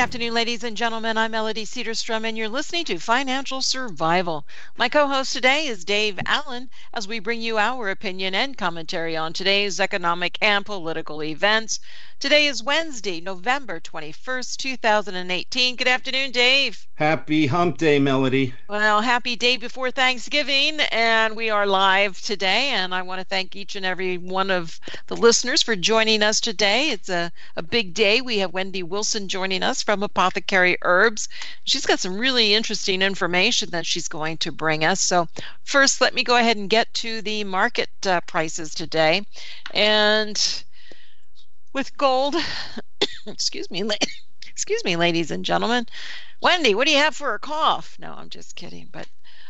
afternoon, ladies and gentlemen. I'm Melody Cedarstrom, and you're listening to Financial Survival. My co-host today is Dave Allen, as we bring you our opinion and commentary on today's economic and political events. Today is Wednesday, November 21st, 2018. Good afternoon, Dave. Happy Hump Day, Melody. Well, happy day before Thanksgiving, and we are live today, and I want to thank each and every one of the listeners for joining us today. It's a big day. We have Wendy Wilson joining us from Apothecary Herbs. She's got some really interesting information that she's going to bring us. So first, let me go ahead and get to the market prices today. And with gold, excuse me, ladies and gentlemen. Wendy, what do you have for a cough? No, I'm just kidding. But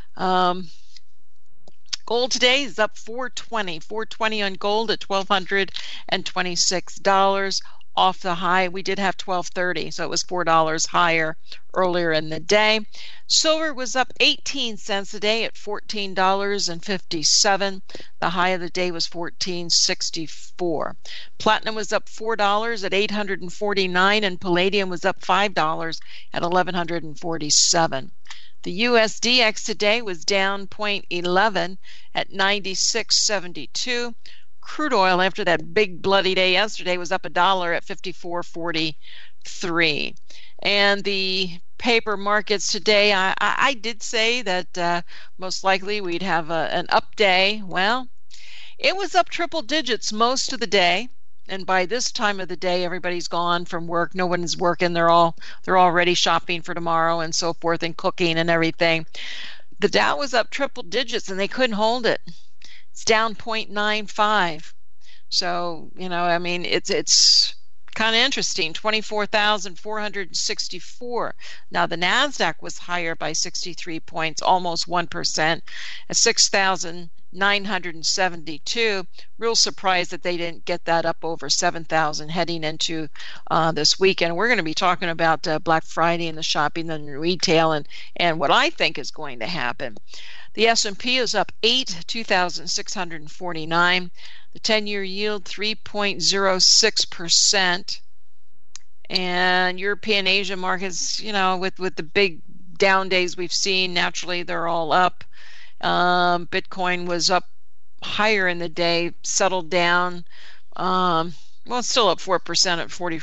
gold today is up $420 on gold at $1,226 off the high. We did have $1,230, so it was $4 higher earlier in the day. Silver was up 18 cents a day at $14.57. The high of the day was $14.64. Platinum was up $4 at $849, and palladium was up $5 at $1,147. The USDX today was down 0.11 at 96.72. Crude oil, after that big bloody day yesterday, was up $1 at 54.43. And the paper markets today, I did say that most likely we'd have an up day. Well, it was up triple digits most of the day. And by this time of the day, everybody's gone from work. No one is working. They're already shopping for tomorrow and so forth, and cooking and everything. The Dow was up triple digits, and they couldn't hold it. It's down 0.95. So, it's kind of interesting. 24,464. Now, the NASDAQ was higher by 63 points, almost 1%, at 6,972. Real surprised that they didn't get that up over 7,000 heading into this weekend. We're going to be talking about Black Friday and the shopping and retail and what I think is going to happen. The S&P is up 2,649. The 10-year yield 3.06%. And European Asia markets, with the big down days we've seen, naturally they're all up. Bitcoin was up higher in the day, settled down. It's still up 4% at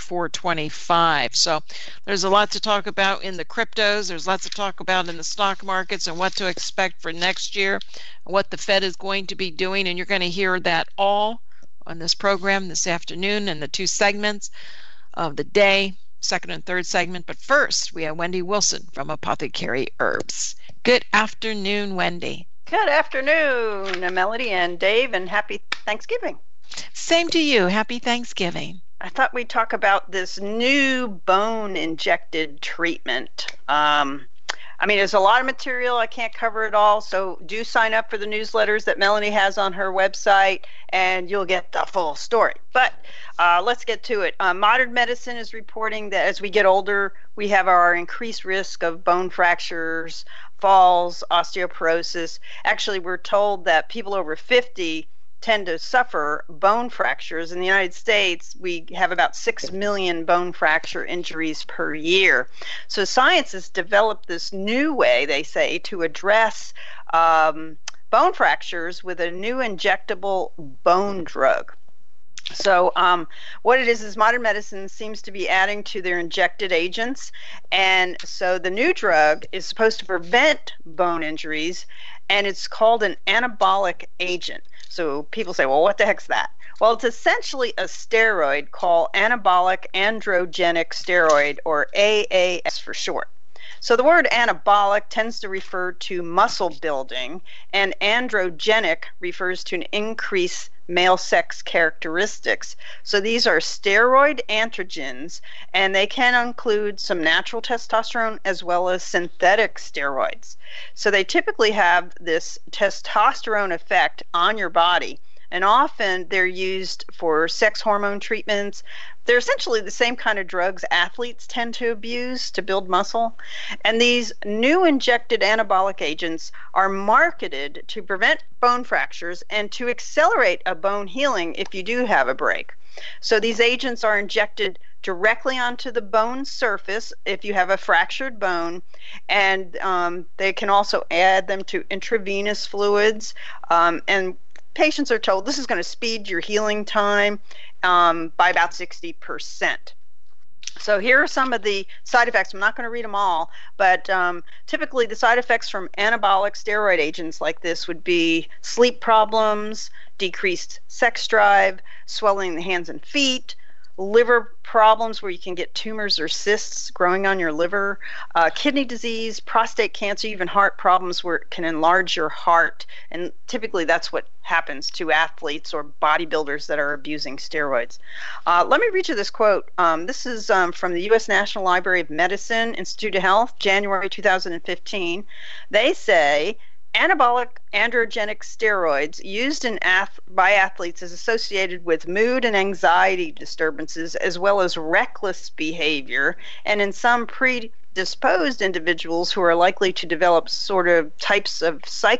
44.25. So there's a lot to talk about in the cryptos. There's lots to talk about in the stock markets and what to expect for next year, what the Fed is going to be doing. And you're going to hear that all on this program this afternoon in the two segments of the day, second and third segment. But first, we have Wendy Wilson from Apothecary Herbs. Good afternoon, Wendy. Good afternoon, Melody and Dave, and happy Thanksgiving. Same to you. Happy Thanksgiving. I thought we'd talk about this new bone-injected treatment. There's a lot of material. I can't cover it all, so do sign up for the newsletters that Melanie has on her website, and you'll get the full story. But let's get to it. Modern medicine is reporting that as we get older, we have our increased risk of bone fractures, falls, osteoporosis. Actually, we're told that people over 50 tend to suffer bone fractures. In the United States, we have about 6 million bone fracture injuries per year. So science has developed this new way, they say, to address bone fractures with a new injectable bone drug. So what it is modern medicine seems to be adding to their injected agents. And so the new drug is supposed to prevent bone injuries, and it's called an anabolic agent. So people say, well, what the heck's that? Well, it's essentially a steroid called anabolic androgenic steroid, or AAS for short. So the word anabolic tends to refer to muscle building, and androgenic refers to an increased male sex characteristics. So these are steroid androgens, and they can include some natural testosterone as well as synthetic steroids. So they typically have this testosterone effect on your body, and often they're used for sex hormone treatments. They're essentially the same kind of drugs athletes tend to abuse to build muscle. And these new injected anabolic agents are marketed to prevent bone fractures and to accelerate a bone healing if you do have a break. So these agents are injected directly onto the bone surface if you have a fractured bone, and they can also add them to intravenous fluids. And patients are told this is going to speed your healing time by about 60%. So here are some of the side effects. I'm not going to read them all, but typically the side effects from anabolic steroid agents like this would be sleep problems, decreased sex drive, swelling in the hands and feet, liver problems where you can get tumors or cysts growing on your liver, kidney disease, prostate cancer, even heart problems where it can enlarge your heart. And typically that's what happens to athletes or bodybuilders that are abusing steroids. Let me read you this quote. This is from the U.S. National Library of Medicine, Institute of Health, January 2015. They say, anabolic androgenic steroids used by athletes is associated with mood and anxiety disturbances as well as reckless behavior, and in some predisposed individuals who are likely to develop sort of types of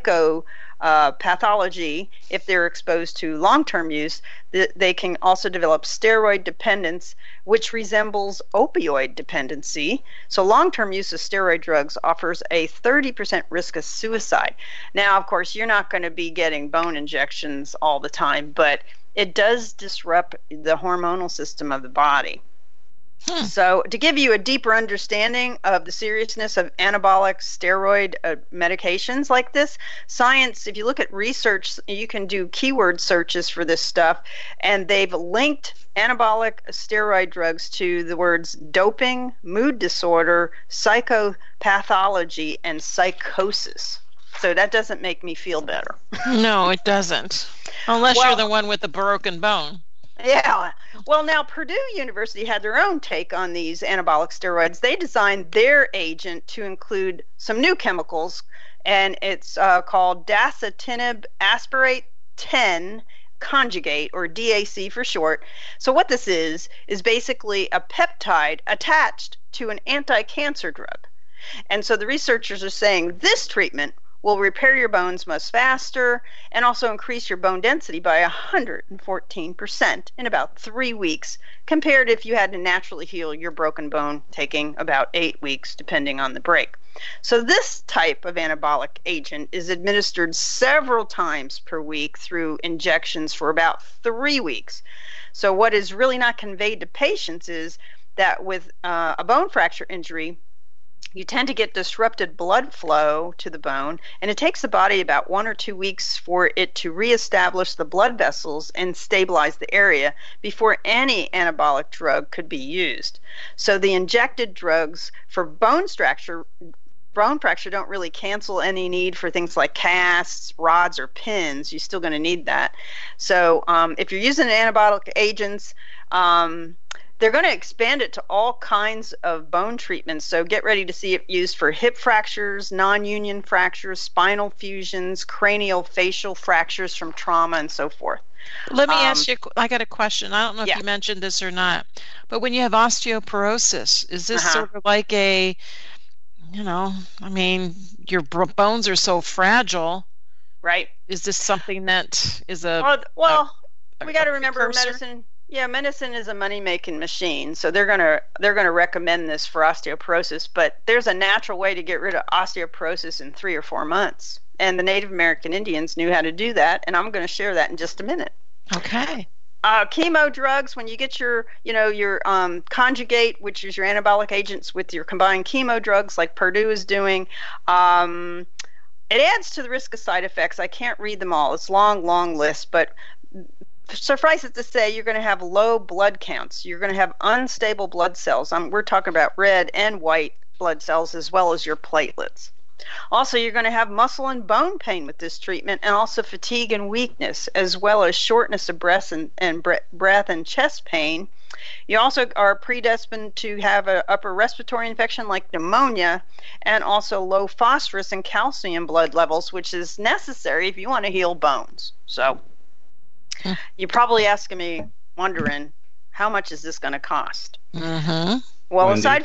pathology if they're exposed to long-term use, they can also develop steroid dependence, which resembles opioid dependency. So long-term use of steroid drugs offers a 30% risk of suicide. Now, of course, you're not going to be getting bone injections all the time, but it does disrupt the hormonal system of the body. So to give you a deeper understanding of the seriousness of anabolic steroid medications like this, science, if you look at research, you can do keyword searches for this stuff, and they've linked anabolic steroid drugs to the words doping, mood disorder, psychopathology, and psychosis. So that doesn't make me feel better. No, it doesn't. Unless you're the one with the broken bone. Yeah. Well, now Purdue University had their own take on these anabolic steroids. They designed their agent to include some new chemicals, and it's called dasatinib aspartate 10 conjugate, or DAC for short. So what this is basically a peptide attached to an anti-cancer drug. And so the researchers are saying this treatment will repair your bones much faster and also increase your bone density by 114% in about 3 weeks, compared if you had to naturally heal your broken bone taking about 8 weeks, depending on the break. So this type of anabolic agent is administered several times per week through injections for about 3 weeks. So what is really not conveyed to patients is that with a bone fracture injury, you tend to get disrupted blood flow to the bone, and it takes the body about 1 or 2 weeks for it to reestablish the blood vessels and stabilize the area before any anabolic drug could be used. So the injected drugs for bone fracture don't really cancel any need for things like casts, rods, or pins. You're still going to need that. So if you're using anabolic agents, they're going to expand it to all kinds of bone treatments. So get ready to see it used for hip fractures, non-union fractures, spinal fusions, cranial facial fractures from trauma, and so forth. Let me ask you, I got a question. I don't know if you mentioned this or not, but when you have osteoporosis, is this sort of like a, your bones are so fragile. Right. Is this something that is a... we got to remember medicine... Yeah, medicine is a money-making machine, so they're gonna recommend this for osteoporosis. But there's a natural way to get rid of osteoporosis in 3 or 4 months, and the Native American Indians knew how to do that. And I'm going to share that in just a minute. Okay. Chemo drugs. When you get your conjugate, which is your anabolic agents, with your combined chemo drugs, like Purdue is doing. It adds to the risk of side effects. I can't read them all. It's long list, but suffice it to say, you're going to have low blood counts. You're going to have unstable blood cells. We're talking about red and white blood cells as well as your platelets. Also, you're going to have muscle and bone pain with this treatment, and also fatigue and weakness, as well as shortness of breath and chest pain. You also are predisposed to have an upper respiratory infection like pneumonia, and also low phosphorus and calcium blood levels, which is necessary if you want to heal bones. So you're probably asking me, wondering, how much is this going to cost? Mm-hmm. Well, Wendy? aside from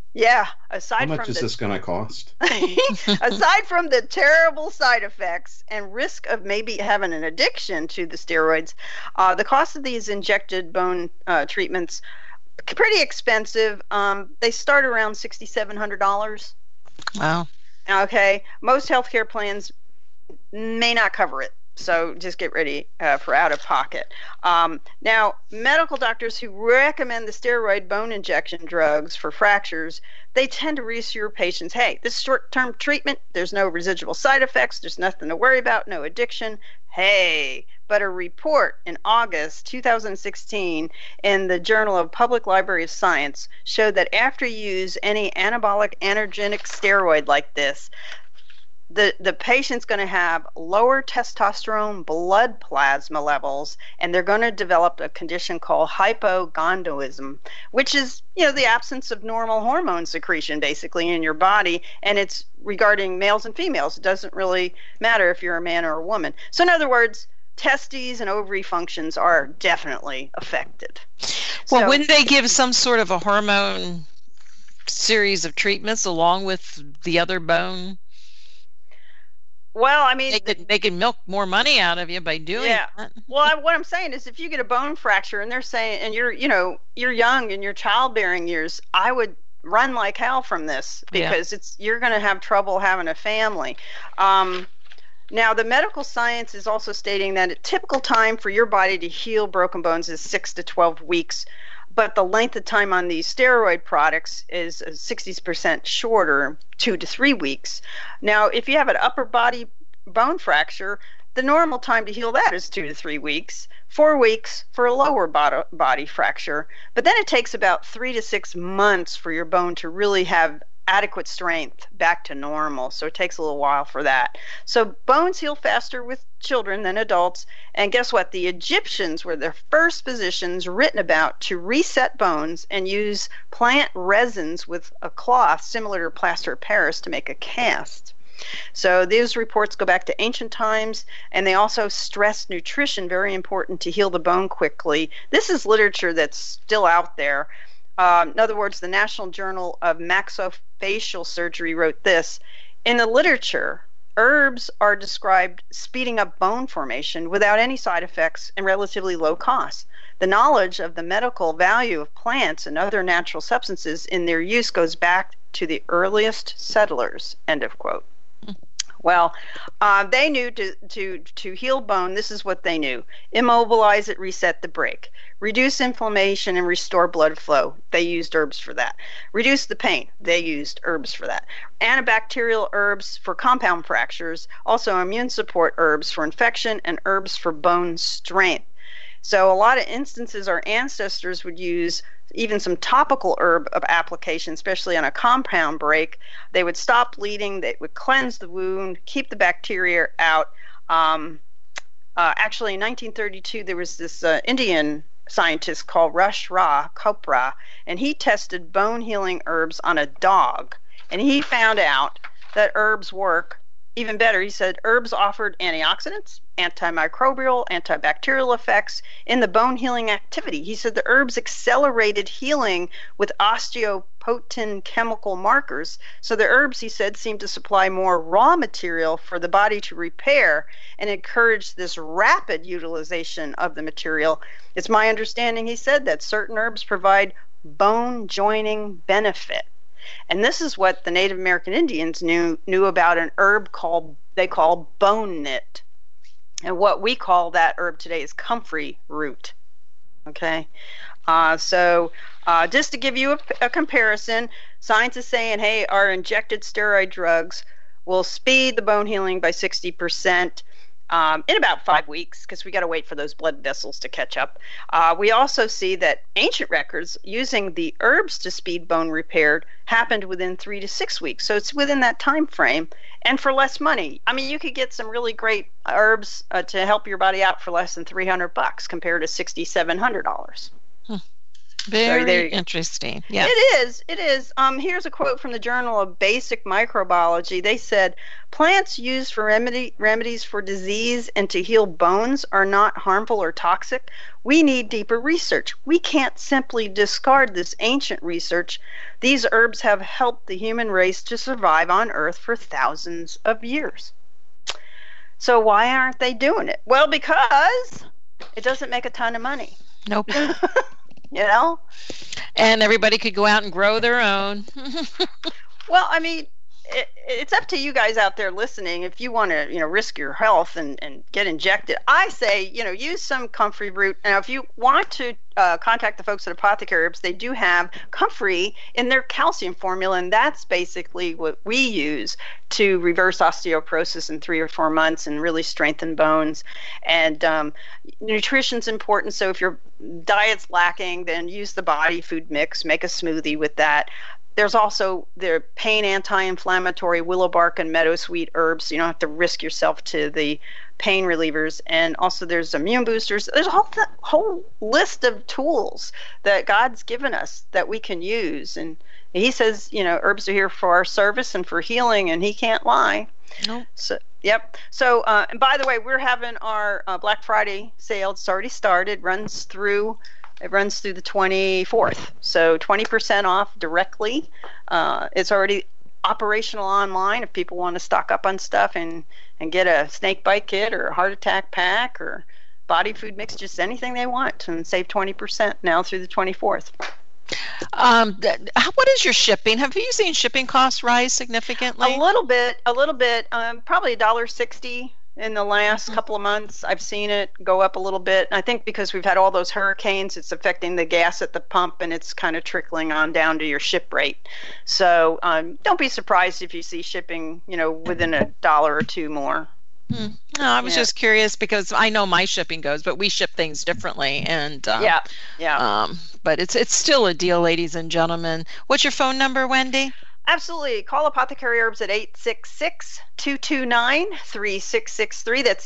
Yeah, How much is this going to cost? aside from the terrible side effects and risk of maybe having an addiction to the steroids, the cost of these injected bone treatments pretty expensive. They start around $6,700. Wow. Okay, most healthcare plans may not cover it. So just get ready for out of pocket. Now, medical doctors who recommend the steroid bone injection drugs for fractures, they tend to reassure patients, hey, this is short-term treatment. There's no residual side effects. There's nothing to worry about, no addiction. Hey, but a report in August 2016 in the Journal of Public Library of Science showed that after you use any anabolic androgenic steroid like this, the patient's going to have lower testosterone blood plasma levels, and they're going to develop a condition called hypogonadism, which is, the absence of normal hormone secretion basically in your body, and it's regarding males and females. It doesn't really matter if you're a man or a woman. So in other words, testes and ovary functions are definitely affected. Well, wouldn't they give some sort of a hormone series of treatments along with the other bone? Well, I mean, they could milk more money out of you by doing that. Well, what I'm saying is, if you get a bone fracture and they're saying, and you're young in your childbearing years, I would run like hell from this, because you're going to have trouble having a family. Now, the medical science is also stating that a typical time for your body to heal broken bones is 6 to 12 weeks. But the length of time on these steroid products is 60% shorter, 2 to 3 weeks. Now, if you have an upper body bone fracture, the normal time to heal that is 2 to 3 weeks, 4 weeks for a lower body fracture. But then it takes about 3 to 6 months for your bone to really have adequate strength back to normal. So it takes a little while for that. So bones heal faster with children than adults. And guess what? The Egyptians were the first physicians written about to reset bones and use plant resins with a cloth similar to plaster of Paris to make a cast. So these reports go back to ancient times, and they also stress nutrition, very important to heal the bone quickly. This is literature that's still out there. In other words, the National Journal of Maxillofacial Surgery wrote this: in the literature, herbs are described speeding up bone formation without any side effects and relatively low cost. The knowledge of the medical value of plants and other natural substances in their use goes back to the earliest settlers, end of quote. Well, they knew to heal bone, this is what they knew: immobilize it, reset the break, reduce inflammation, and restore blood flow. They used herbs for that. Reduce the pain. They used herbs for that. Antibacterial herbs for compound fractures, also immune support herbs for infection, and herbs for bone strength. So a lot of instances our ancestors would use even some topical herb of application, especially on a compound break. They would stop bleeding, they would cleanse the wound, keep the bacteria out. Actually, in 1932, there was this Indian scientist called Rashra Chopra, and he tested bone healing herbs on a dog, and he found out that herbs work even better. He said herbs offered antioxidants, antimicrobial, antibacterial effects in the bone healing activity. He said the herbs accelerated healing with osteopotin chemical markers. So the herbs, he said, seemed to supply more raw material for the body to repair and encourage this rapid utilization of the material. It's my understanding, he said, that certain herbs provide bone joining benefit. And this is what the Native American Indians knew about an herb they call bone knit. And what we call that herb today is comfrey root. Okay? So just to give you a comparison, science is saying, hey, our injected steroid drugs will speed the bone healing by 60%. In about 5 weeks, because we got to wait for those blood vessels to catch up. We also see that ancient records using the herbs to speed bone repair happened within 3 to 6 weeks. So it's within that time frame and for less money. I mean, you could get some really great herbs to help your body out for less than $300 compared to $6,700. Very interesting. Yeah, it is. Here's a quote from the Journal of Basic Microbiology. They said, plants used for remedies for disease and to heal bones are not harmful or toxic. We need deeper research. We can't simply discard this ancient research. These herbs have helped the human race to survive on Earth for thousands of years. So why aren't they doing it? Well, because it doesn't make a ton of money. Nope. You know? And everybody could go out and grow their own. Well, I mean, it's up to you guys out there listening. If you want to, risk your health and get injected, I say, use some comfrey root. Now, if you want to contact the folks at Apothecary Herbs, they do have comfrey in their calcium formula, and that's basically what we use to reverse osteoporosis in 3 or 4 months and really strengthen bones. And nutrition's important, so if your diet's lacking, then use the body food mix, make a smoothie with that. There's also the pain anti-inflammatory willow bark and meadowsweet herbs, so you don't have to risk yourself to the pain relievers. And also there's immune boosters. There's a whole list of tools that God's given us that we can use. And he says, herbs are here for our service and for healing, and he can't lie. Nope. So, yep. So, and by the way, we're having our Black Friday sale. It's already started. It runs through the 24th. So 20% off directly. It's already operational online if people want to stock up on stuff and get a snake bite kit or a heart attack pack or body food mix, just anything they want, and save 20% now through the 24th. What is your shipping? Have you seen shipping costs rise significantly? A little bit. Probably $1.60 in the last couple of months. I've seen it go up a little bit. I think because we've had all those hurricanes, it's affecting the gas at the pump, and it's kind of trickling on down to your ship rate. So don't be surprised if you see shipping, within $1 or $2 more. No, I was just curious because I know my shipping goes, but we ship things differently, and but it's still a deal, ladies and gentlemen. What's your phone number, Wendy? Absolutely. Call Apothecary Herbs at 866-229-3663. That's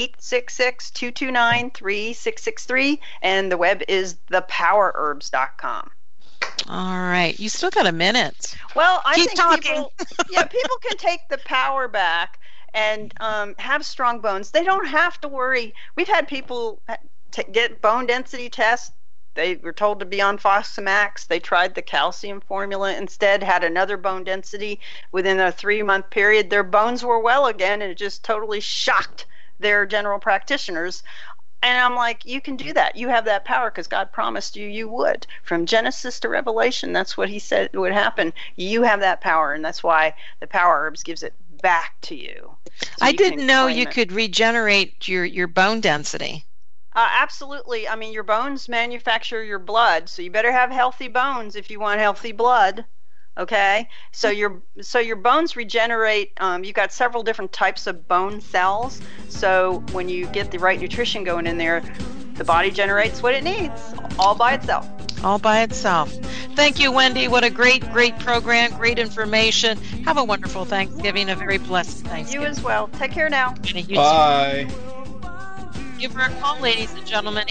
866-229-3663. And the web is thepowerherbs.com. All right. You still got a minute. Well, I Keep think talking. people can take the power back and have strong bones. They don't have to worry. We've had people get bone density tests. They were told to be on Fosamax. They tried the calcium formula instead, had another bone density. Within a 3-month period, their bones were well again, and it just totally shocked their general practitioners. And I'm like, you can do that. You have that power because God promised you would. From Genesis to Revelation, that's what he said would happen. You have that power, and that's why the Power Herbs gives it back to you. So I didn't know you could regenerate your bone density. Absolutely. I mean, your bones manufacture your blood, so you better have healthy bones if you want healthy blood. Okay, so your bones regenerate. You've got several different types of bone cells. So when you get the right nutrition going in there, the body generates what it needs, all by itself. All by itself. Thank you, Wendy. What a great program, great information. Have a wonderful Thanksgiving, a very blessed Thanksgiving. You as well. Take care now. Bye. Give her a call, ladies and gentlemen,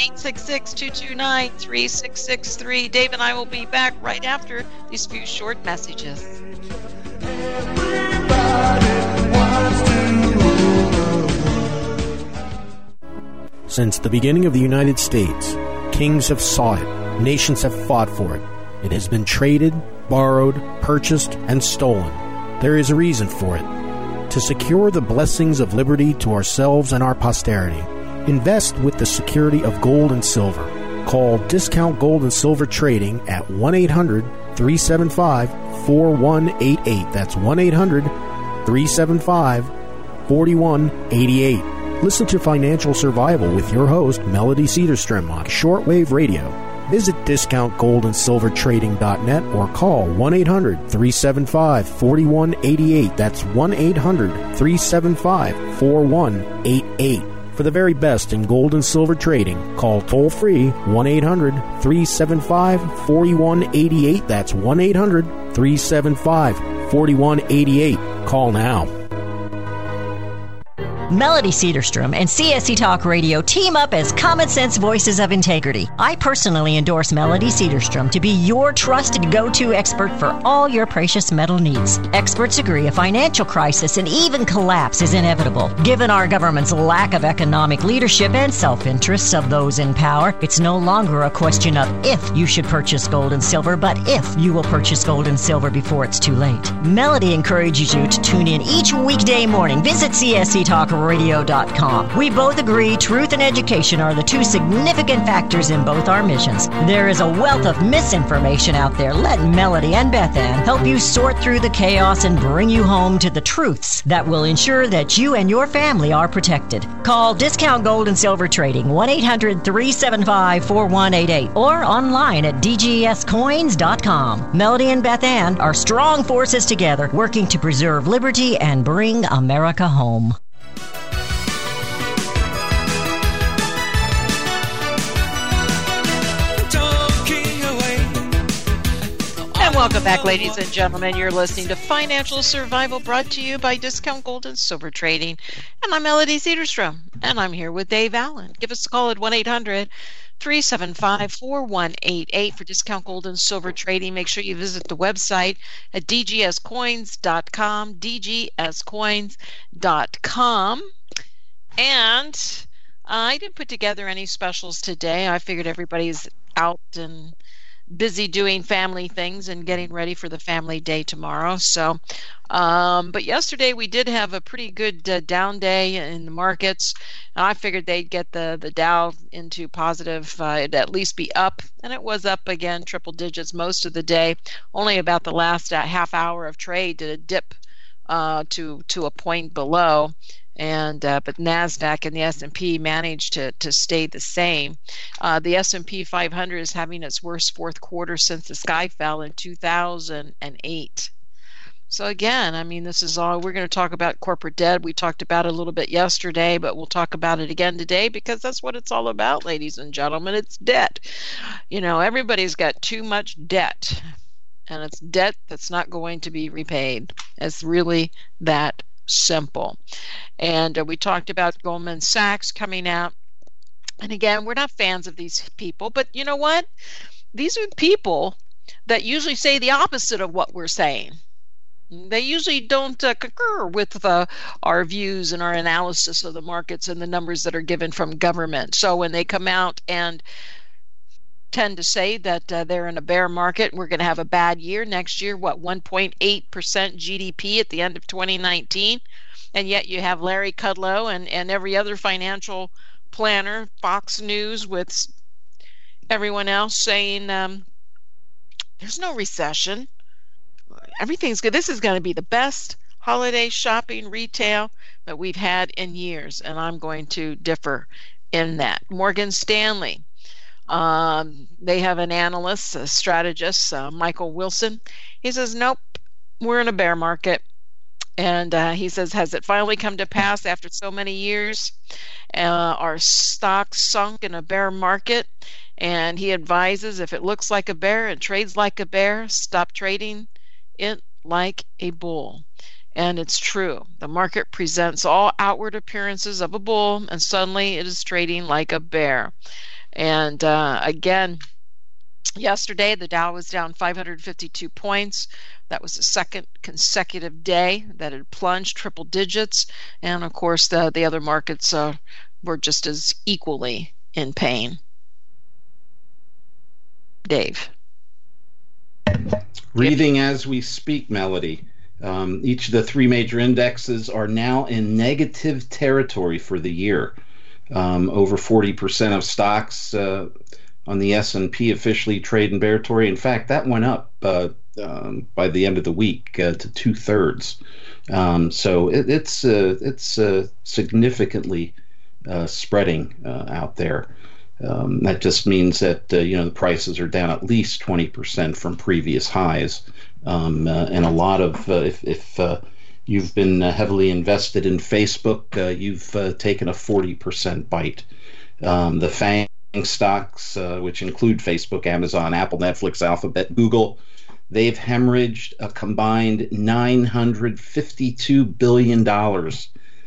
866-229-3663. Dave and I will be back right after these few short messages. Since the beginning of the United States, kings have sought it, nations have fought for it. It has been traded, borrowed, purchased, and stolen. There is a reason for it. To secure the blessings of liberty to ourselves and our posterity, invest with the security of gold and silver. Call Discount Gold and Silver Trading at 1-800-375-4188. That's 1-800-375-4188. Listen to Financial Survival with your host, Melody Cedarstrom, on shortwave radio. Visit discountgoldandsilvertrading.net or call 1-800-375-4188. That's 1-800-375-4188. For the very best in gold and silver trading, call toll-free 1-800-375-4188. That's 1-800-375-4188. Call now. Melody Cedarstrom and CSC Talk Radio team up as common sense voices of integrity. I personally endorse Melody Cedarstrom to be your trusted go-to expert for all your precious metal needs. Experts agree a financial crisis and even collapse is inevitable. Given our government's lack of economic leadership and self-interests of those in power, it's no longer a question of if you should purchase gold and silver, but if you will purchase gold and silver before it's too late. Melody encourages you to tune in each weekday morning. Visit csctalkradio.com. We both agree truth and education are the two significant factors in both our missions. There is a wealth of misinformation out there. Let Melody and Beth Ann help you sort through the chaos and bring you home to the truths that will ensure that you and your family are protected. Call Discount Gold and Silver Trading 1-800-375-4188 or online at dgscoins.com. Melody and Beth Ann are strong forces together working to preserve liberty and bring America home. Welcome back, ladies and gentlemen. You're listening to Financial Survival, brought to you by Discount Gold and Silver Trading. And I'm Melody Cedarstrom, and I'm here with Dave Allen. Give us a call at 1-800-375-4188 for Discount Gold and Silver Trading. Make sure you visit the website at dgscoins.com, dgscoins.com. And I didn't put together any specials today. I figured everybody's out and busy doing family things and getting ready for the family day tomorrow. So, but yesterday we did have a pretty good down day in the markets. I figured they'd get the Dow into positive, it'd at least be up, and it was up again, triple digits most of the day. Only about the last half hour of trade did it dip to a point below. And but NASDAQ and the S&P managed to stay the same. The S&P 500 is having its worst fourth quarter since the sky fell in 2008. So again, I mean, this is all, we're going to talk about corporate debt. We talked about it a little bit yesterday, but we'll talk about it again today because that's what it's all about, ladies and gentlemen. It's debt. You know, everybody's got too much debt, and it's debt that's not going to be repaid. It's really that simple. And we talked about Goldman Sachs coming out. And again, we're not fans of these people, but you know what? These are people that usually say the opposite of what we're saying. They usually don't concur with our views and our analysis of the markets and the numbers that are given from government. So when they come out and tend to say that they're in a bear market, we're going to have a bad year next year, 1.8% GDP at the end of 2019, and yet you have Larry Kudlow and every other financial planner, Fox News, with everyone else saying there's no recession, everything's good. This is going to be the best holiday shopping retail that we've had in years, and I'm going to differ in that. Morgan Stanley, they have an analyst, a strategist, Michael Wilson. He says, nope, we're in a bear market. And he says, has it finally come to pass after so many years? Our stocks sunk in a bear market. And he advises, if it looks like a bear and trades like a bear, stop trading it like a bull. And it's true. The market presents all outward appearances of a bull, and suddenly it is trading like a bear. And again, yesterday the Dow was down 552 points. That was the second consecutive day that it plunged triple digits. And of course, the other markets were just as equally in pain. Dave. Reading as we speak, Melody. Each of the three major indexes are now in negative territory for the year. Over 40% of stocks on the S&P officially trade in bear territory. In fact, that went up by the end of the week to 2/3. So it's significantly spreading out there. That just means that the prices are down at least 20% from previous highs, and a lot of if you've been heavily invested in Facebook, you've taken a 40% bite. The FANG stocks, which include Facebook, Amazon, Apple, Netflix, Alphabet, Google, they've hemorrhaged a combined $952 billion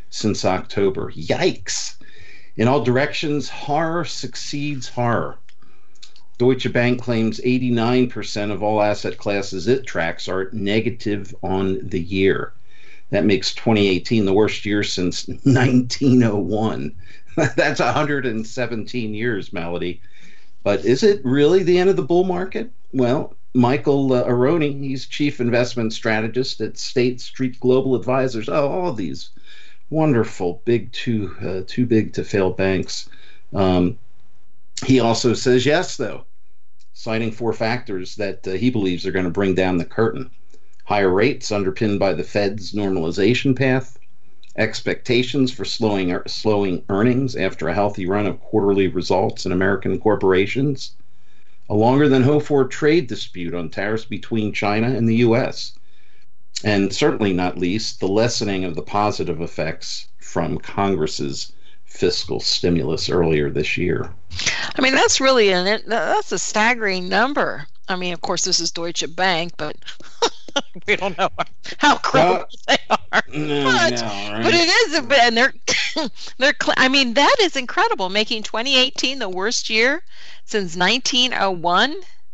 since October. Yikes. In all directions, horror succeeds horror. Deutsche Bank claims 89% of all asset classes it tracks are negative on the year. That makes 2018 the worst year since 1901. That's 117 years, Melody. But is it really the end of the bull market? Well, Michael Aroni, he's chief investment strategist at State Street Global Advisors. Oh, all these wonderful, too big to fail banks. He also says yes, though, citing 4 factors that he believes are going to bring down the curtain. Higher rates underpinned by the Fed's normalization path, expectations for slowing earnings after a healthy run of quarterly results in American corporations, a longer than hoped for trade dispute on tariffs between China and the U.S., and certainly not least, the lessening of the positive effects from Congress's fiscal stimulus earlier this year. I mean, that's a staggering number. I mean, of course, this is Deutsche Bank, but we don't know how credible they are. But it is, and they're. I mean, that is incredible, making 2018 the worst year since 1901.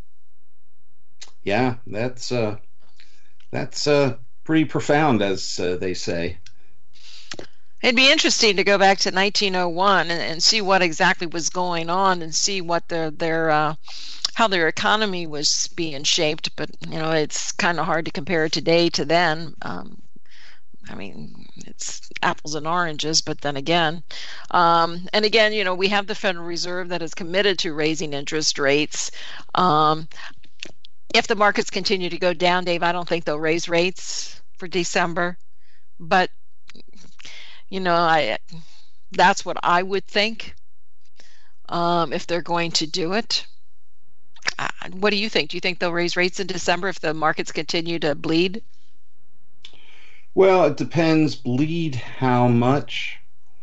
Yeah, that's pretty profound, as they say. It'd be interesting to go back to 1901 and see what exactly was going on and see what their how their economy was being shaped. But it's kind of hard to compare today to then. I mean, it's apples and oranges, but then again, we have the Federal Reserve that is committed to raising interest rates. If the markets continue to go down, Dave, I don't think they'll raise rates for December, but that's what I would think if they're going to do it. What do you think? Do you think they'll raise rates in December if the markets continue to bleed? Well, it depends. Bleed how much?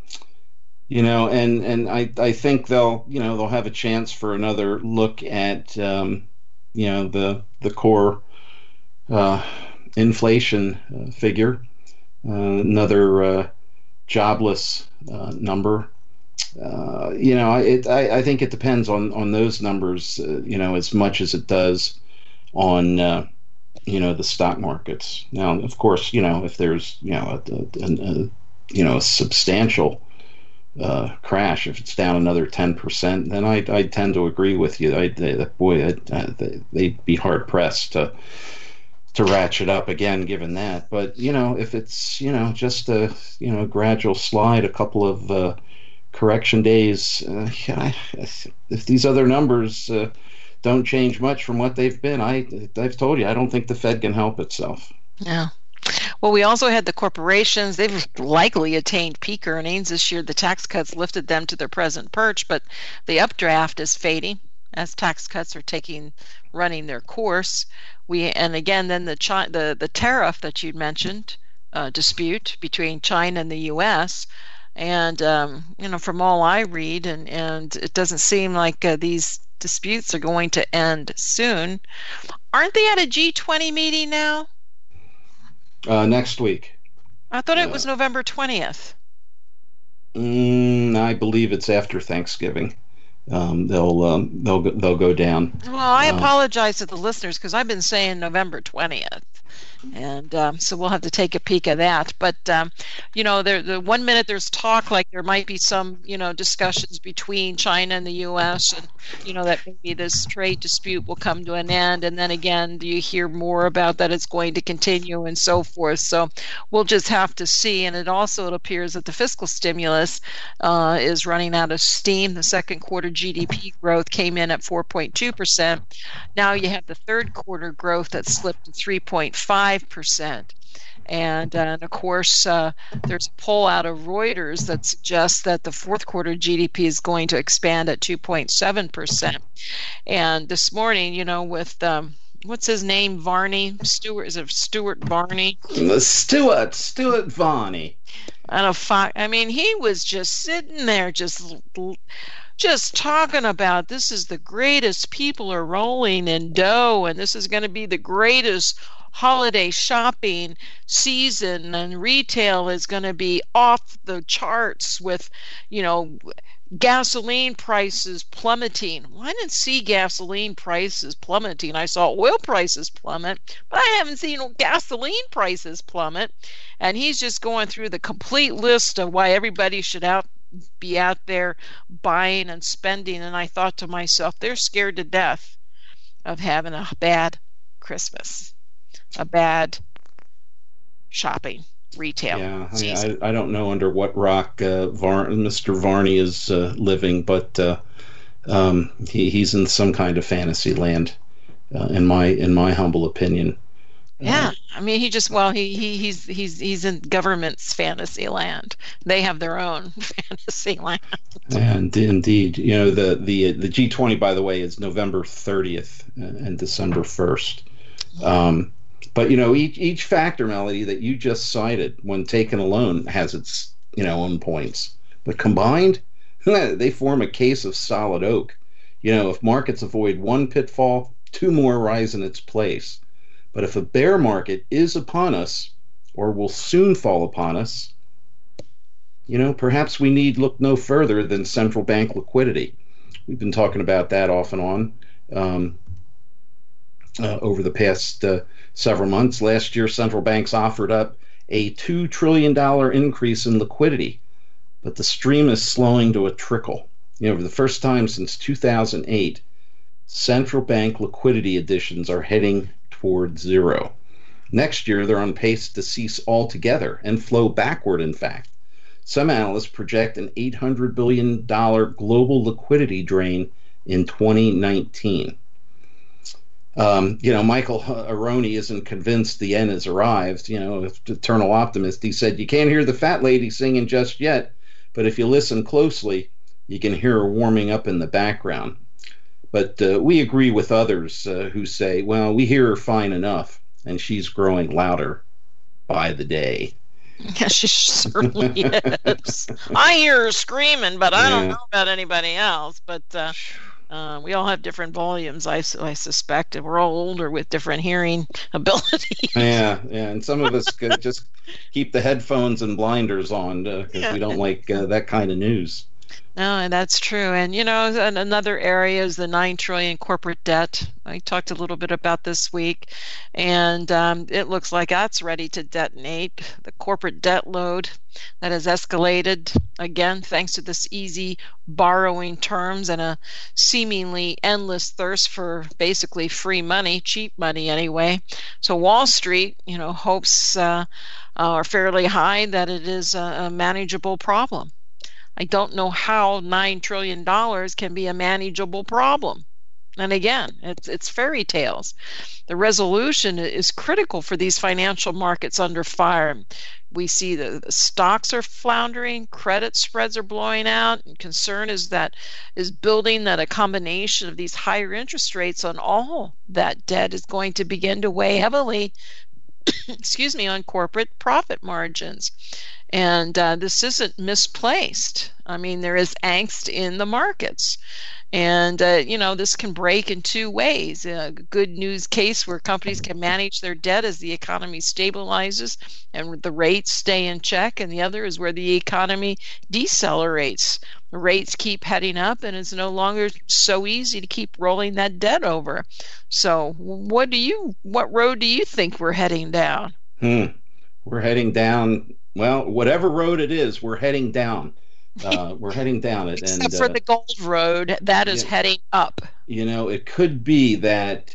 And I think they'll have a chance for another look at the core inflation figure, another jobless number. I think it depends on those numbers, as much as it does on the stock markets. Now, of course, if there's a substantial crash, if it's down another 10%, then I tend to agree with you. They'd be hard pressed to ratchet up again, given that. But if it's just a gradual slide, a couple of correction days, if these other numbers don't change much from what they've been, I've told you I don't think the Fed can help itself. Yeah. Well, we also had the corporations. They've likely attained peak earnings this year. The tax cuts lifted them to their present perch, but the updraft is fading as tax cuts are running their course. Then the tariff that you mentioned, dispute between China and the U.S. And from all I read, and it doesn't seem like these disputes are going to end soon. Aren't they at a G20 meeting now? Next week. I thought it was November 20th. I believe it's after Thanksgiving. They'll go down. Well, I apologize to the listeners because I've been saying November 20th. And so we'll have to take a peek at that. But, the 1 minute there's talk like there might be some, discussions between China and the U.S. and, that maybe this trade dispute will come to an end. And then again, do you hear more about that it's going to continue and so forth. So we'll just have to see. And it appears that the fiscal stimulus is running out of steam. The second quarter GDP growth came in at 4.2%. Now you have the third quarter growth that slipped to 3.5%. And of course, there's a poll out of Reuters that suggests that the fourth quarter GDP is going to expand at 2.7%. And this morning, with what's his name, Varney? Stuart Varney? Stuart Varney. He was just sitting there, just talking about this is the greatest people are rolling in dough, and this is going to be the greatest holiday shopping season, and retail is going to be off the charts with, gasoline prices plummeting. Well, I didn't see gasoline prices plummeting. I saw oil prices plummet, but I haven't seen gasoline prices plummet. And he's just going through the complete list of why everybody should be out there buying and spending. And I thought to myself, they're scared to death of having a bad Christmas, a bad shopping retail. Yeah, I don't know under what rock Mr. Varney is living, but he's in some kind of fantasy land, in my humble opinion. Yeah, I mean, he's in government's fantasy land. They have their own fantasy land. And indeed, the G20, by the way, is November 30th and December 1st. But each factor, Melody, that you just cited, when taken alone, has its own points. But combined, they form a case of solid oak. If markets avoid one pitfall, two more rise in its place. But if a bear market is upon us, or will soon fall upon us, perhaps we need look no further than central bank liquidity. We've been talking about that off and on over the past several months. Last year, central banks offered up a $2 trillion increase in liquidity, but the stream is slowing to a trickle. For the first time since 2008, central bank liquidity additions are heading toward zero. Next year, they're on pace to cease altogether and flow backward, in fact. Some analysts project an $800 billion global liquidity drain in 2019. Michael Aroney isn't convinced the end has arrived. Eternal optimist. He said, "You can't hear the fat lady singing just yet, but if you listen closely, you can hear her warming up in the background." But we agree with others who say, well, we hear her fine enough, and she's growing louder by the day. Yeah, she certainly is. I hear her screaming, but I don't know about anybody else. But we all have different volumes, I suspect, and we're all older with different hearing abilities. Yeah, and some of us could just keep the headphones and blinders on because we don't like that kind of news. No, that's true. And, another area is the $9 trillion corporate debt. I talked a little bit about this week, and it looks like that's ready to detonate. The corporate debt load that has escalated, again, thanks to this easy borrowing terms and a seemingly endless thirst for basically free money, cheap money anyway. So Wall Street, hopes are fairly high that it is a manageable problem. I don't know how $9 trillion can be a manageable problem. And again, it's fairy tales. The resolution is critical for these financial markets under fire. We see the stocks are floundering, credit spreads are blowing out, and concern is building that a combination of these higher interest rates on all that debt is going to begin to weigh heavily on corporate profit margins. And this isn't misplaced. I mean, there is angst in the markets. And, this can break in two ways. A good news case where companies can manage their debt as the economy stabilizes and the rates stay in check. And the other is where the economy decelerates. The rates keep heading up and it's no longer so easy to keep rolling that debt over. So what road do you think we're heading down? We're heading down. Well, whatever road it is, we're heading down. We're heading down it. Except for the gold road, that is heading up. It could be that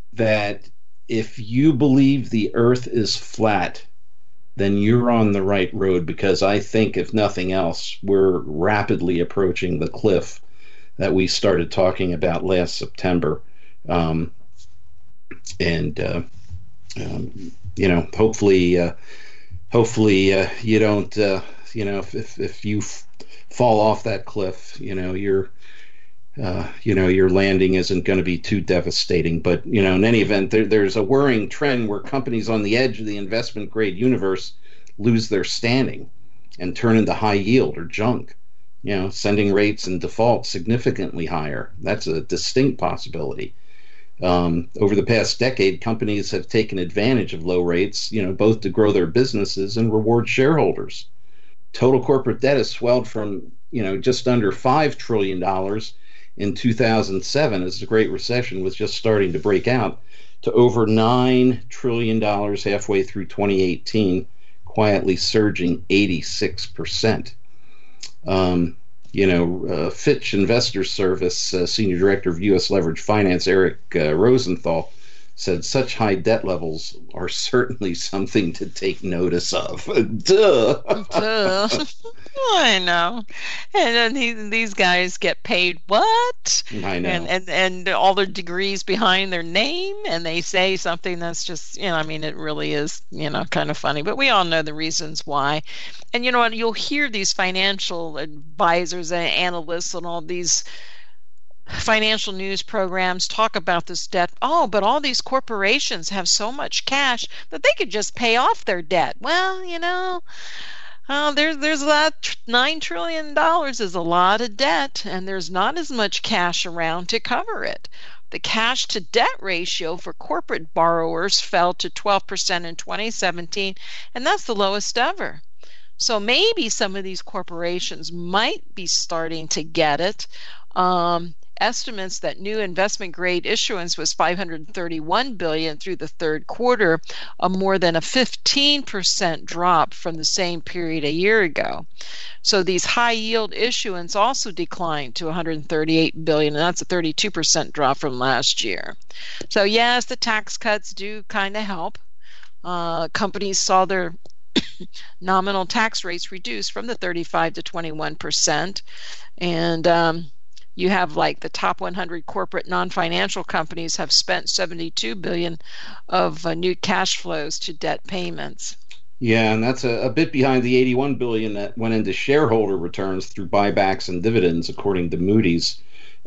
if you believe the earth is flat, then you're on the right road, because I think, if nothing else, we're rapidly approaching the cliff that we started talking about last September. Hopefully you don't, if you fall off that cliff, your landing isn't going to be too devastating. But, in any event, there's a worrying trend where companies on the edge of the investment grade universe lose their standing and turn into high yield or junk, sending rates and default significantly higher. That's a distinct possibility. Over the past decade, companies have taken advantage of low rates, both to grow their businesses and reward shareholders. Total corporate debt has swelled from, just under $5 trillion in 2007, as the Great Recession was just starting to break out, to over $9 trillion halfway through 2018, quietly surging 86%. Fitch Investor Service Senior Director of U.S. Leverage Finance, Eric Rosenthal, said such high debt levels are certainly something to take notice of. Duh. I know. And then these guys get paid what? I know. And all their degrees behind their name, and they say something that's just, it really is, kind of funny. But we all know the reasons why. And you know what? You'll hear these financial advisors and analysts and all these financial news programs talk about this debt. Oh, but all these corporations have so much cash that they could just pay off their debt. Well, there's a lot. $9 trillion is a lot of debt, and there's not as much cash around to cover it. The cash to debt ratio for corporate borrowers fell to 12% in 2017, and that's the lowest ever. So maybe some of these corporations might be starting to get it. Estimates that new investment grade issuance was $531 billion through the third quarter, a more than a 15% drop from the same period a year ago. So these high yield issuance also declined to $138 billion, and that's a 32% drop from last year. So yes, the tax cuts do kind of help. Companies saw their nominal tax rates reduced from the 35 to 21%, and you have like the top 100 corporate non-financial companies have spent $72 billion of new cash flows to debt payments. Yeah, and that's a bit behind the $81 billion that went into shareholder returns through buybacks and dividends, according to Moody's.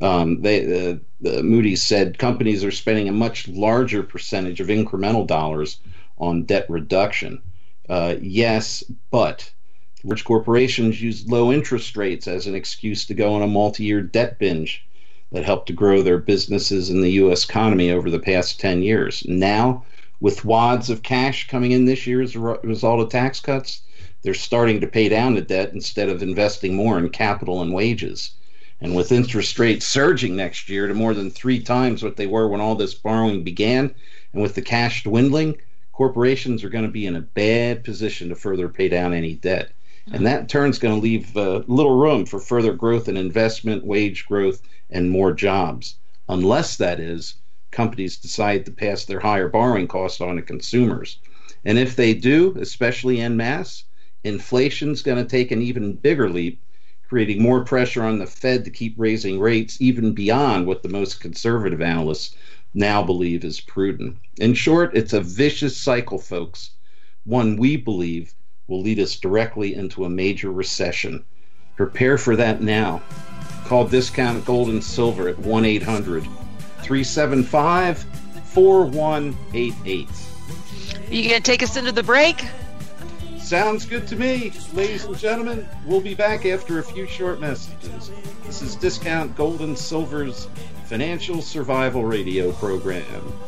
Moody's said companies are spending a much larger percentage of incremental dollars on debt reduction. Yes, but large corporations use low interest rates as an excuse to go on a multi-year debt binge that helped to grow their businesses in the U.S. economy over the past 10 years. Now, with wads of cash coming in this year as a result of tax cuts, they're starting to pay down the debt instead of investing more in capital and wages. And with interest rates surging next year to more than 3 times what they were when all this borrowing began, and with the cash dwindling, corporations are going to be in a bad position to further pay down any debt. And that in turn is going to leave little room for further growth in investment, wage growth, and more jobs. Unless, that is, companies decide to pass their higher borrowing costs on to consumers. And if they do, especially en masse, inflation's going to take an even bigger leap, creating more pressure on the Fed to keep raising rates even beyond what the most conservative analysts now believe is prudent. In short, it's a vicious cycle, folks. One we believe will lead us directly into a major recession. Prepare for that now. Call Discount Gold and Silver at 1-800-375-4188. You gonna take us into the break? Sounds good to me. Ladies and gentlemen, we'll be back after a few short messages. This is Discount Gold and Silver's Financial Survival Radio program.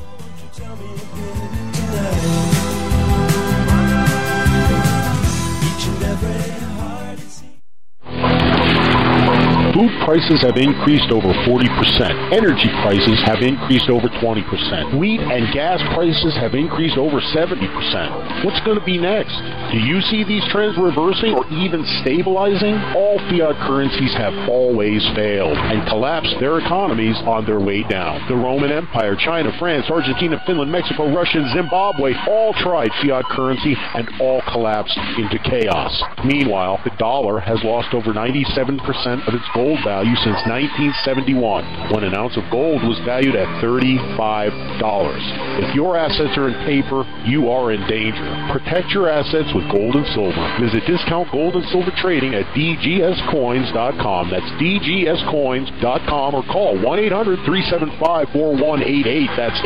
Food prices have increased over 40%. Energy prices have increased over 20%. Wheat and gas prices have increased over 70%. What's going to be next? Do you see these trends reversing or even stabilizing? All fiat currencies have always failed and collapsed their economies on their way down. The Roman Empire, China, France, Argentina, Finland, Mexico, Russia, and Zimbabwe all tried fiat currency and all collapsed into chaos. Meanwhile, the dollar has lost over 97% of its gold value since 1971, when an ounce of gold was valued at $35. If your assets are in paper, you are in danger. Protect your assets with gold and silver. Visit Discount Gold and Silver Trading at dgscoins.com. That's dgscoins.com, or call 1-800-375-4188. That's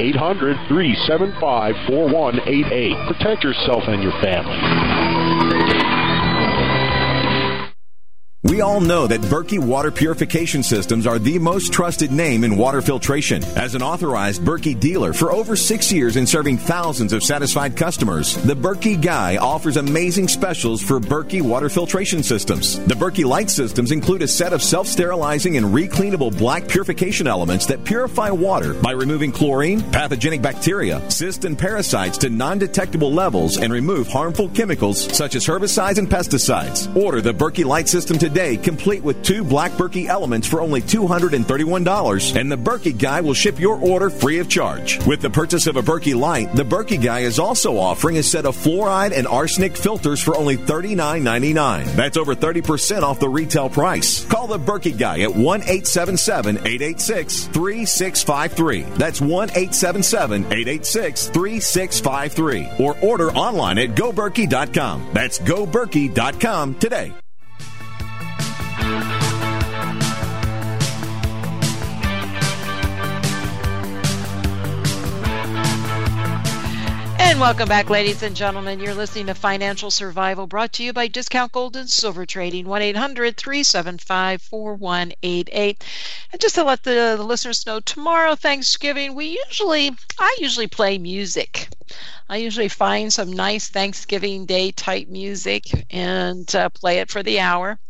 800-375-4188. Protect yourself and your family. We all know that Berkey Water Purification Systems are the most trusted name in water filtration. As an authorized Berkey dealer for over 6 years and serving thousands of satisfied customers, the Berkey Guy offers amazing specials for Berkey Water Filtration Systems. The Berkey Light Systems include a set of self-sterilizing and recleanable black purification elements that purify water by removing chlorine, pathogenic bacteria, cysts, and parasites to non-detectable levels and remove harmful chemicals such as herbicides and pesticides. Order the Berkey Light System today, complete with 2 black Berkey elements for only $231, and the Berkey Guy will ship your order free of charge. With the purchase of a Berkey Light, the Berkey Guy is also offering a set of fluoride and arsenic filters for only $39.99. That's over 30% off the retail price. Call the Berkey Guy at 1-877-886-3653. That's 1-877-886-3653. Or order online at GoBerkey.com. That's GoBerkey.com today. And welcome back, ladies and gentlemen. You're listening to Financial Survival, brought to you by Discount Gold and Silver Trading, 1-800-375-4188. And just to let the listeners know, tomorrow, Thanksgiving, I usually play music. I usually find some nice Thanksgiving Day type music and play it for the hour.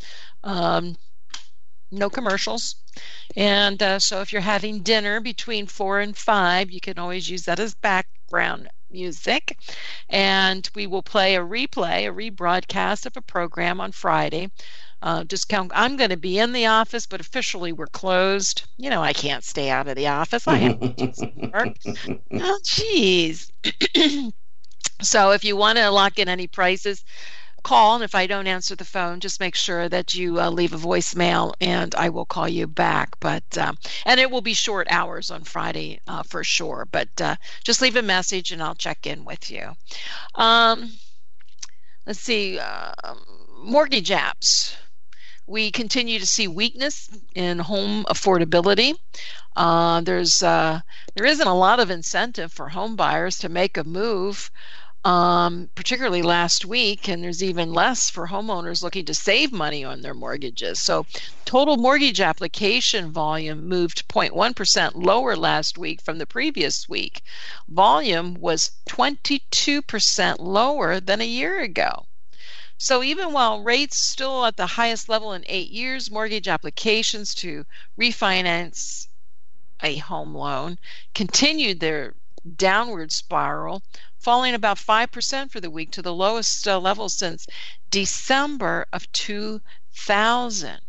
No commercials. And so if you're having dinner between 4 and 5, you can always use that as background music. And we will play a rebroadcast of a program on Friday. I'm going to be in the office, but officially we're closed. You know, I can't stay out of the office. I have to do some work. Oh, geez. So if you want to lock in any prices, call, and if I don't answer the phone, just make sure that you leave a voicemail, and I will call you back. But and it will be short hours on Friday for sure. But just leave a message, and I'll check in with you. Let's see, mortgage apps. We continue to see weakness in home affordability. There isn't a lot of incentive for home buyers to make a move. Particularly last week, and there's even less for homeowners looking to save money on their mortgages. So total mortgage application volume moved 0.1% lower last week from the previous week. Volume was 22% lower than a year ago. So even while rates still at the highest level in 8 years, mortgage applications to refinance a home loan continued their downward spiral, falling about 5% for the week to the lowest level since December of 2000.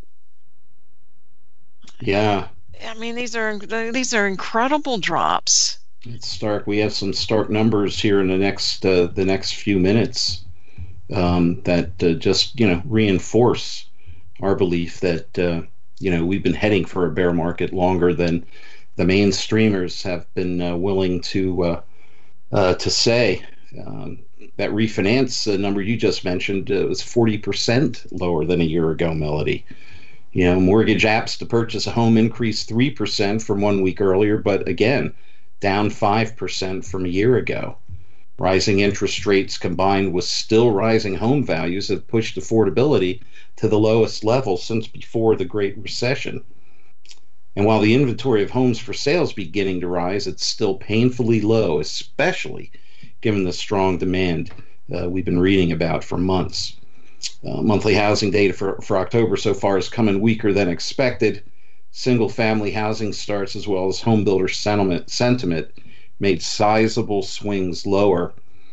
Yeah. I mean, these are incredible drops. It's stark. We have some stark numbers here in the next few minutes that just reinforce our belief that we've been heading for a bear market longer than the mainstreamers have been willing to say. That refinance number you just mentioned was 40% lower than a year ago, Melody. Mortgage apps to purchase a home increased 3% from 1 week earlier, but again, down 5% from a year ago. Rising interest rates combined with still rising home values have pushed affordability to the lowest level since before the Great Recession. And while the inventory of homes for sale is beginning to rise, it's still painfully low, especially given the strong demand we've been reading about for months. Monthly housing data for October so far has come in weaker than expected. Single-family housing starts as well as home builder sentiment made sizable swings lower.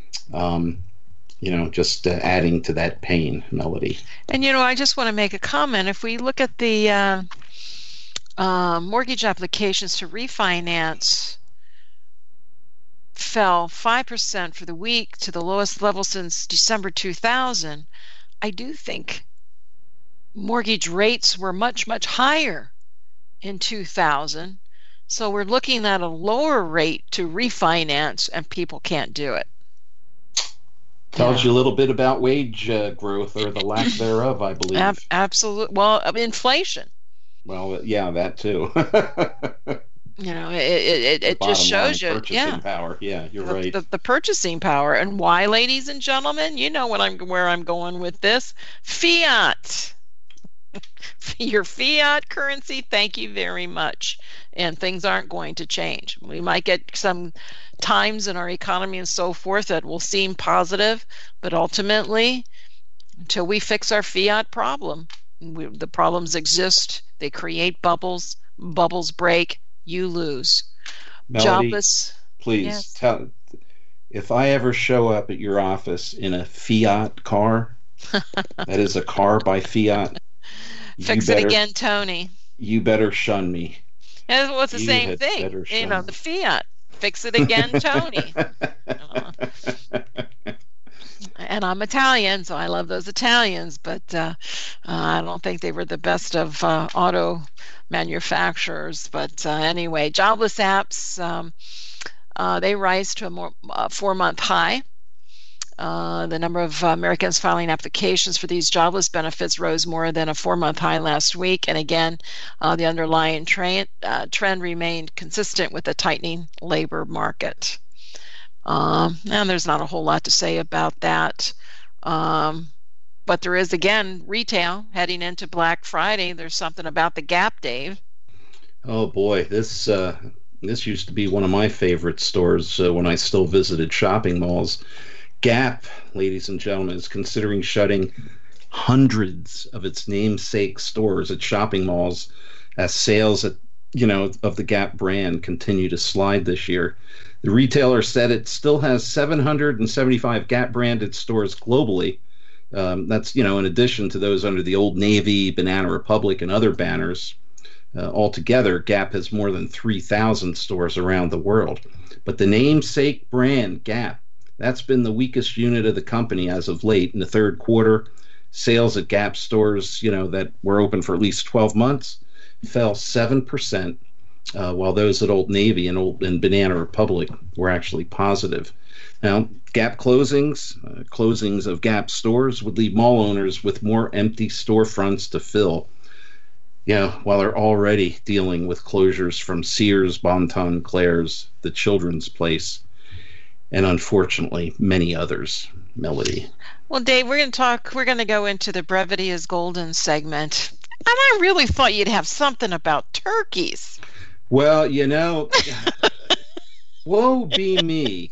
Just adding to that pain, Melody. And I just want to make a comment. If we look at the mortgage applications to refinance, fell 5% for the week to the lowest level since December 2000. I do think mortgage rates were much, much higher in 2000. So we're looking at a lower rate to refinance, and people can't do it. Tells you a little bit about wage growth, or the lack thereof, I believe. Absolutely. Well, inflation. Well, yeah, that too. It just shows you, purchasing power. Yeah, you're right. The purchasing power, and why, ladies and gentlemen, you know where I'm going with this. Fiat. your fiat currency, thank you very much. And things aren't going to change. We might get some times in our economy and so forth that will seem positive, but ultimately, until we fix our fiat problem, the problems exist. They create bubbles. Bubbles break. You lose. Melody, Jobless. please Yes. tell. If I ever show up at your office in a Fiat car, that is a car by Fiat, Fix it again, Tony. You better shun me. And it's the You same had thing. better You know, shun the me. fiat. Fix it again, Tony. And I'm Italian, so I love those Italians, but I don't think they were the best of auto manufacturers. But anyway, jobless apps, they rise to a more 4-month high. The number of Americans filing applications for these jobless benefits rose more than a 4-month high last week. And again, the underlying trend remained consistent with the tightening labor market. And there's not a whole lot to say about that. But there is, again, retail heading into Black Friday. There's something about the Gap, Dave. Oh boy, this used to be one of my favorite stores when I still visited shopping malls. Gap, ladies and gentlemen, is considering shutting hundreds of its namesake stores at shopping malls as sales of the Gap brand continue to slide this year. The retailer said it still has 775 Gap branded stores globally. That's in addition to those under the Old Navy, Banana Republic, and other banners. Altogether, Gap has more than 3,000 stores around the world. But the namesake brand, Gap, that's been the weakest unit of the company as of late. In the third quarter, sales at Gap stores, that were open for at least 12 months, fell 7%, while those at Old Navy and Banana Republic were actually positive. Now, Gap closings of Gap stores would leave mall owners with more empty storefronts to fill, while they're already dealing with closures from Sears, Bon-Ton, Claire's, The Children's Place, and unfortunately many others. Melody. Well, Dave, we're going to go into the Brevity is Golden segment. And I really thought you'd have something about turkeys. Well, woe be me.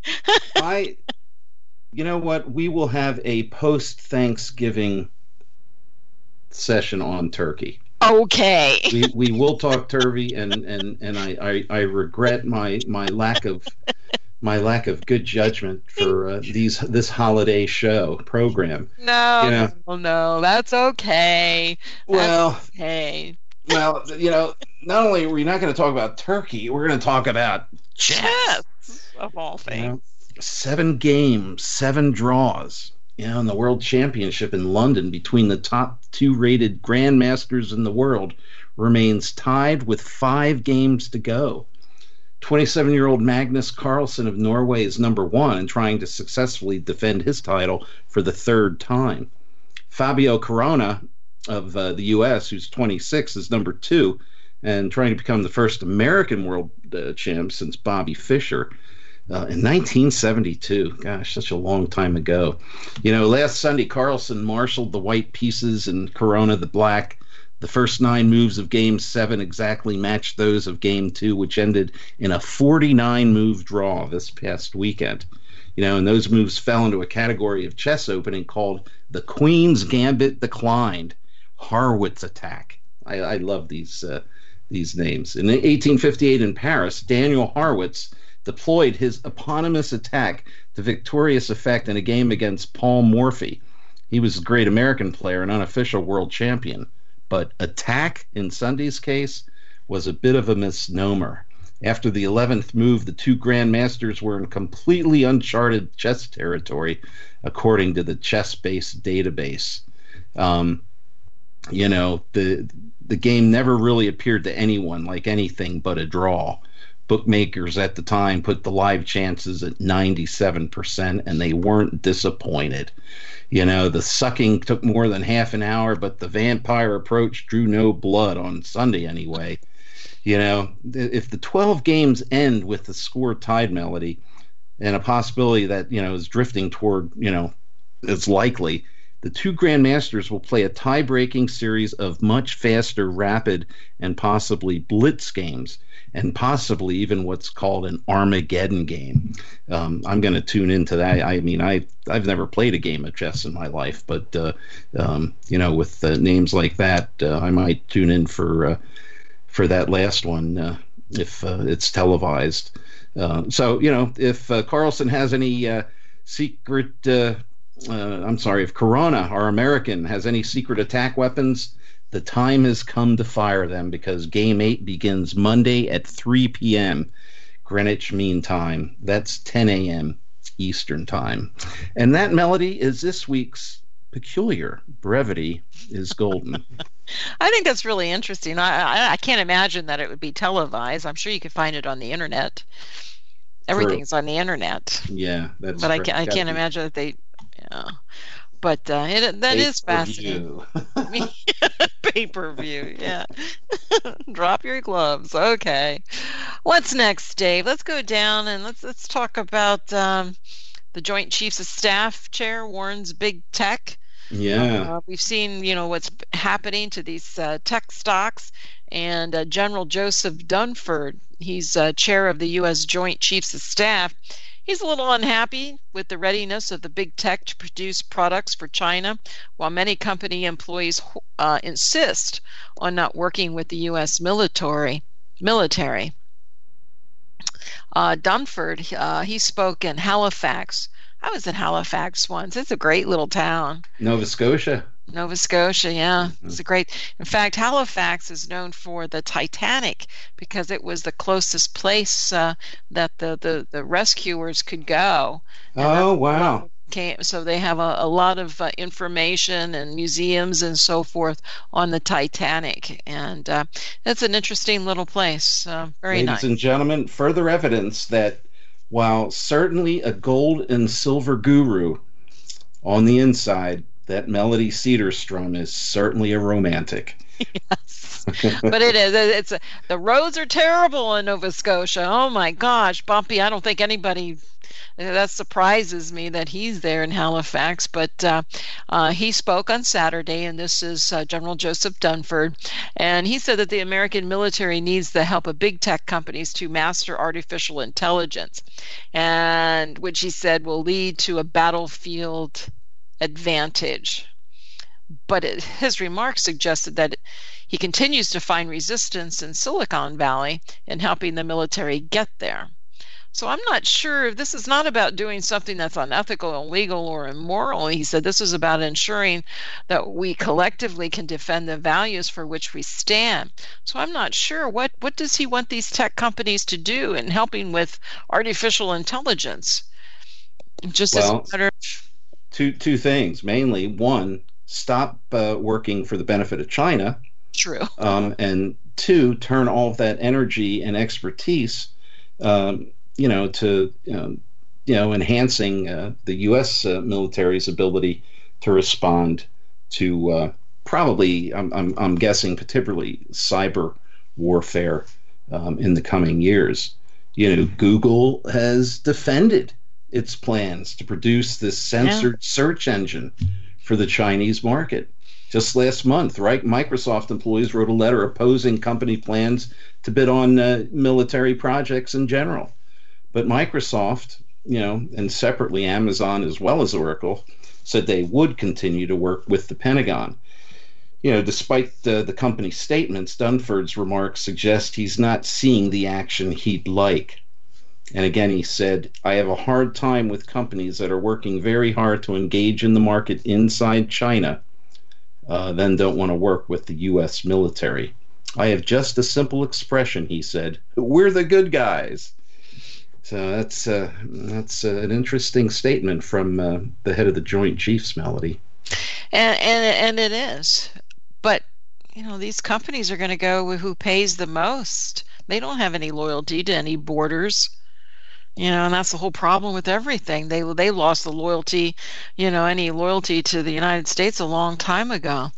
You know what? We will have a post-Thanksgiving session on turkey. Okay. We will talk turkey, and I regret my lack of good judgment for this holiday show program. No, that's okay. Okay. Well, not only are we not going to talk about turkey, we're going to talk about chess, of all things. 7 games, 7 draws. In the World Championship in London between the top 2 rated grandmasters in the world remains tied with 5 games to go. 27-year-old Magnus Carlsen of Norway is number 1 and trying to successfully defend his title for the 3rd time. Fabio Corona of the U.S., who's 26, is number 2 and trying to become the first American world champ since Bobby Fischer in 1972. Gosh, such a long time ago. Last Sunday, Carlsen marshaled the white pieces and Corona the black. The first 9 moves of Game 7 exactly matched those of Game 2, which ended in a 49-move draw this past weekend. And those moves fell into a category of chess opening called the Queen's Gambit Declined, Harwitz Attack. I love these names. In 1858 in Paris, Daniel Harwitz deployed his eponymous attack to victorious effect in a game against Paul Morphy. He was a great American player and unofficial world champion. But attack, in Sunday's case, was a bit of a misnomer. After the 11th move, the 2 grandmasters were in completely uncharted chess territory, according to the ChessBase database. The game never really appeared to anyone like anything but a draw. Bookmakers at the time put the live chances at 97%, and they weren't disappointed. The sucking took more than half an hour, but the vampire approach drew no blood on Sunday anyway. If the 12 games end with the score tied, Melody, and a possibility that, is drifting toward, it's likely, The two grandmasters will play a tie-breaking series of much faster, rapid, and possibly blitz games, and possibly even what's called an Armageddon game. I'm going to tune into that. I mean, I've never played a game of chess in my life, but with names like that, I might tune in for that last one if it's televised. If Carlson has any secret, if Corona, our American, has any secret attack weapons, the time has come to fire them, because Game 8 begins Monday at 3 p.m. Greenwich Mean Time. That's 10 a.m. Eastern Time. And that, Melody, is this week's Peculiar. Brevity is golden. I think that's really interesting. I can't imagine that it would be televised. I'm sure you could find it on the internet. Everything's on the internet. Yeah, that's. But I can't imagine that they. Yeah. But that is fascinating. Pay-per-view, yeah. Drop your gloves. Okay. What's next, Dave? Let's go down and let's talk about the Joint Chiefs of Staff chair warns big tech. Yeah. We've seen, what's happening to these tech stocks, and General Joseph Dunford, he's chair of the U.S. Joint Chiefs of Staff. He's a little unhappy with the readiness of the big tech to produce products for China, while many company employees insist on not working with the U.S. military. Dunford, he spoke in Halifax. I was in Halifax once. It's a great little town. Nova Scotia, yeah. It's a great. In fact, Halifax is known for the Titanic because it was the closest place that the rescuers could go. Oh, wow. So they have a lot of information and museums and so forth on the Titanic, and it's an interesting little place. Very nice. Ladies and gentlemen, further evidence that while certainly a gold and silver guru on the inside, that Melody Cedarstrom is certainly a romantic. Yes, but it is. The roads are terrible in Nova Scotia. Oh my gosh, bumpy. I don't think anybody. That surprises me that he's there in Halifax. But he spoke on Saturday, and this is General Joseph Dunford, and he said that the American military needs the help of big tech companies to master artificial intelligence, and which he said will lead to a battlefield advantage. But his remarks suggested that he continues to find resistance in Silicon Valley in helping the military get there. So I'm not sure if this is not about doing something that's unethical, illegal, or immoral. He said this is about ensuring that we collectively can defend the values for which we stand. So I'm not sure what does he want these tech companies to do in helping with artificial intelligence? Just as a matter of two things. Mainly, one, stop working for the benefit of China. True. And two, turn all of that energy and expertise to enhancing the U.S. Military's ability to respond to probably, I'm guessing, particularly cyber warfare in the coming years. Google has defended its plans to produce this censored search engine for the Chinese market. Just last month, right? Microsoft employees wrote a letter opposing company plans to bid on military projects in general. But Microsoft, and separately Amazon as well as Oracle, said they would continue to work with the Pentagon. Despite the company's statements, Dunford's remarks suggest he's not seeing the action he'd like. And again, he said, I have a hard time with companies that are working very hard to engage in the market inside China, then don't want to work with the U.S. military. I have just a simple expression, he said, we're the good guys. So that's an interesting statement from the head of the Joint Chiefs, Melody. And it is. But, these companies are going to go with who pays the most. They don't have any loyalty to any borders. And that's the whole problem with everything. They lost the loyalty, any loyalty to the United States a long time ago.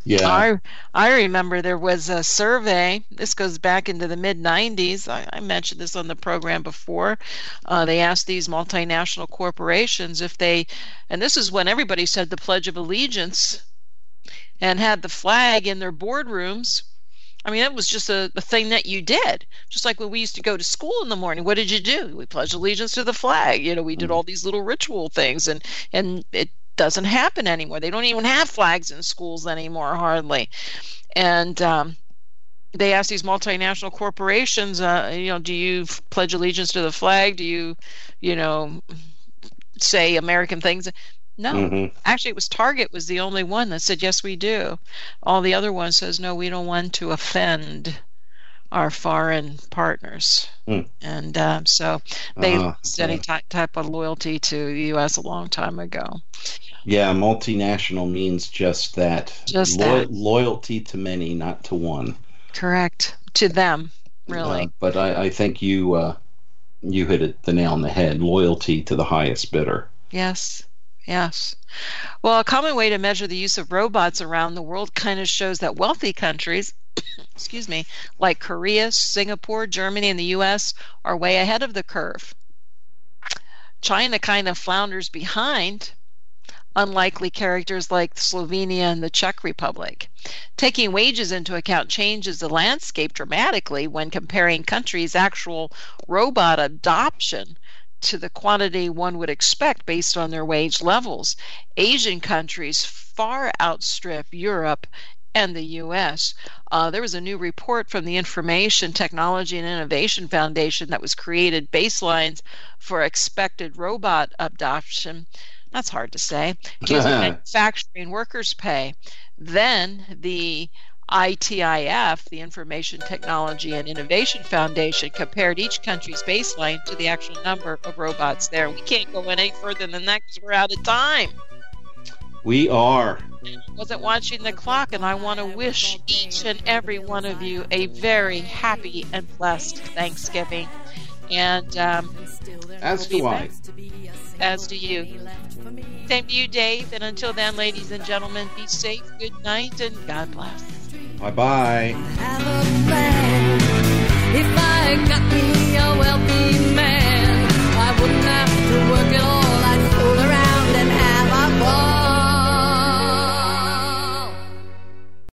Yeah. I remember there was a survey. This goes back into the mid-90s. I mentioned this on the program before. They asked these multinational corporations if they, and this is when everybody said the Pledge of Allegiance and had the flag in their boardrooms. I mean, it was just a thing that you did. Just like when we used to go to school in the morning. What did you do? We pledged allegiance to the flag. You know, we did all these little ritual things, and it doesn't happen anymore. They don't even have flags in schools anymore, hardly. And they ask these multinational corporations, do you pledge allegiance to the flag? Do you, say American things? No. Mm-hmm. Actually, it was Target was the only one that said, yes, we do. All the other ones says, no, we don't want to offend our foreign partners. And so they lost any type of loyalty to the U.S. a long time ago. Yeah, multinational means just that. Loyalty to many, not to one. Correct. To them, really. But I think you hit the nail on the head. Loyalty to the highest bidder. Yes. Well, a common way to measure the use of robots around the world kind of shows that wealthy countries, like Korea, Singapore, Germany, and the U.S. are way ahead of the curve. China kind of flounders behind unlikely characters like Slovenia and the Czech Republic. Taking wages into account changes the landscape dramatically when comparing countries' actual robot adoption to the quantity one would expect based on their wage levels. Asian countries far outstrip Europe and the U.S. There was a new report from the Information Technology and Innovation Foundation that was created baselines for expected robot adoption. That's hard to say. Using manufacturing workers' pay. Then the ITIF, the Information Technology and Innovation Foundation, compared each country's baseline to the actual number of robots there. We can't go any further than that because we're out of time. We are. I wasn't watching the clock, and I want to wish each and every one of you a very happy and blessed Thanksgiving. And as do I. As do you. Same to you, Dave. And until then, ladies and gentlemen, be safe, good night, and God bless. Bye-bye. If I got me a wealthy